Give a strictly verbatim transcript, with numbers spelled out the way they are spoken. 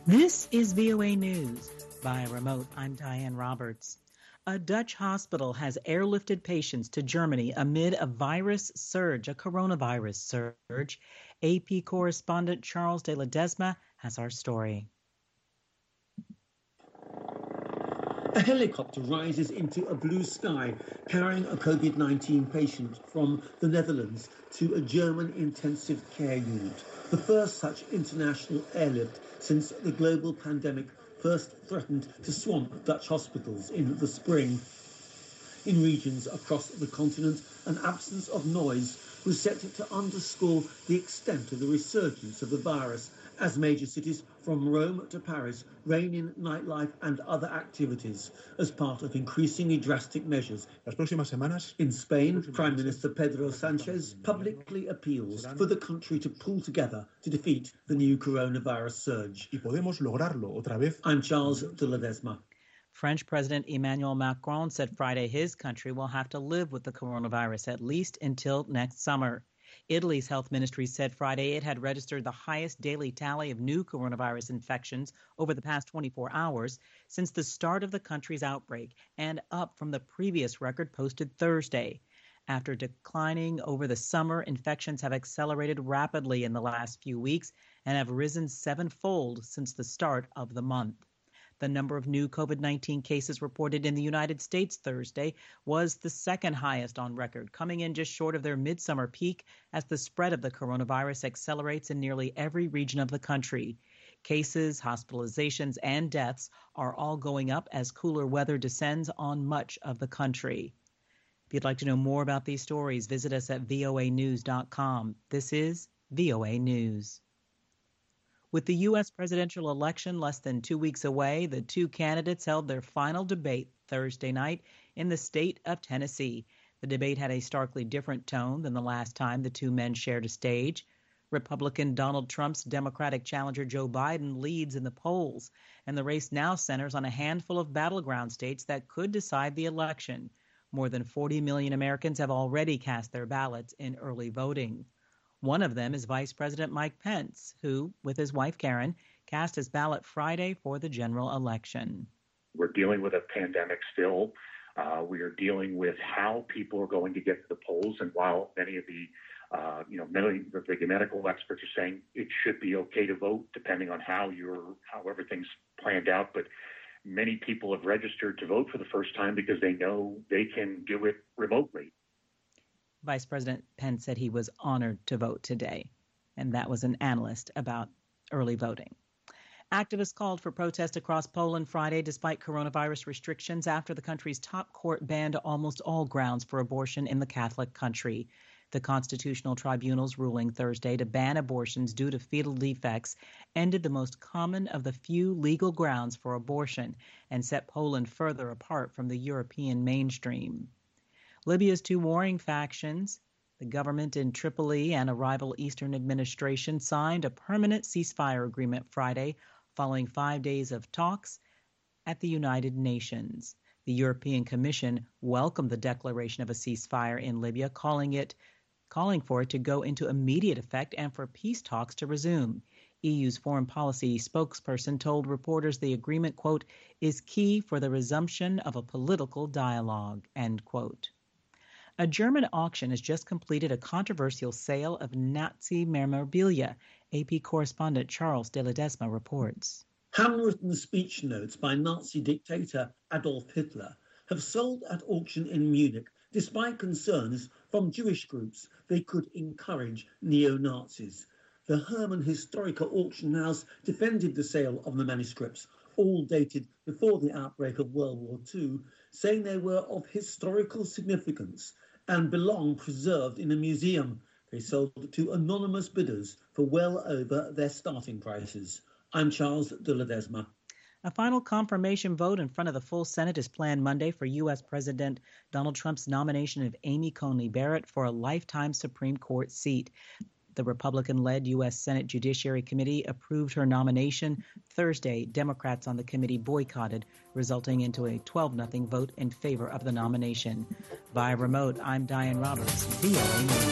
This is V O A News. By remote, I'm Diane Roberts. A Dutch hospital has airlifted patients to Germany amid a virus surge, a coronavirus surge. A P correspondent Charles de Ledesma has our story. A helicopter rises into a blue sky carrying a COVID nineteen patient from the Netherlands to a German intensive care unit, the first such international airlift since the global pandemic first threatened to swamp Dutch hospitals in the spring. In regions across the continent, an absence of noise was set to underscore the extent of the resurgence of the virus as major cities from Rome to Paris rein in nightlife and other activities as part of increasingly drastic measures. Las próximas semanas, in Spain, Prime Minister Pedro Sánchez publicly appeals for the country to pull together to defeat the new coronavirus surge. Y podemos lograrlo otra vez. I'm Charles de Ledesma. French President Emmanuel Macron said Friday his country will have to live with the coronavirus at least until next summer. Italy's health ministry said Friday it had registered the highest daily tally of new coronavirus infections over the past twenty-four hours since the start of the country's outbreak, and up from the previous record posted Thursday. After declining over the summer, infections have accelerated rapidly in the last few weeks and have risen sevenfold since the start of the month. The number of new COVID nineteen cases reported in the United States Thursday was the second highest on record, coming in just short of their midsummer peak as the spread of the coronavirus accelerates in nearly every region of the country. Cases, hospitalizations, and deaths are all going up as cooler weather descends on much of the country. If you'd like to know more about these stories, visit us at V O A news dot com. This is V O A News. With the U S presidential election less than two weeks away, the two candidates held their final debate Thursday night in the state of Tennessee. The debate had a starkly different tone than the last time the two men shared a stage. Republican Donald Trump's Democratic challenger Joe Biden leads in the polls, and the race now centers on a handful of battleground states that could decide the election. More than forty million Americans have already cast their ballots in early voting. One of them is Vice President Mike Pence, who, with his wife Karen, cast his ballot Friday for the general election. We're dealing with a pandemic still. Uh, we are dealing with how people are going to get to the polls. And while many of the, uh, you know, many of the medical experts are saying it should be okay to vote, depending on how you're, how everything's planned out, but many people have registered to vote for the first time because they know they can do it remotely. Vice President Pence said he was honored to vote today, and that was an analyst about early voting. Activists called for protests across Poland Friday despite coronavirus restrictions after the country's top court banned almost all grounds for abortion in the Catholic country. The Constitutional Tribunal's ruling Thursday to ban abortions due to fetal defects ended the most common of the few legal grounds for abortion and set Poland further apart from the European mainstream. Libya's two warring factions, the government in Tripoli and a rival Eastern administration, signed a permanent ceasefire agreement Friday following five days of talks at the United Nations. The European Commission welcomed the declaration of a ceasefire in Libya, calling it, calling for it to go into immediate effect and for peace talks to resume. E U's foreign policy spokesperson told reporters the agreement, quote, is key for the resumption of a political dialogue, end quote. A German auction has just completed a controversial sale of Nazi memorabilia. A P correspondent Charles de Ledesma reports. Handwritten speech notes by Nazi dictator Adolf Hitler have sold at auction in Munich, despite concerns from Jewish groups they could encourage neo-Nazis. The Hermann Historiker Auction House defended the sale of the manuscripts, all dated before the outbreak of World War Two, saying they were of historical significance and belong preserved in a museum. They sold to anonymous bidders for well over their starting prices. I'm Charles de Ledesma. A final confirmation vote in front of the full Senate is planned Monday for U S President Donald Trump's nomination of Amy Coney Barrett for a lifetime Supreme Court seat. The Republican-led U S Senate Judiciary Committee approved her nomination Thursday. Democrats on the committee boycotted, resulting into a twelve nothing vote in favor of the nomination. Via remote, I'm Diane Roberts, V O A News.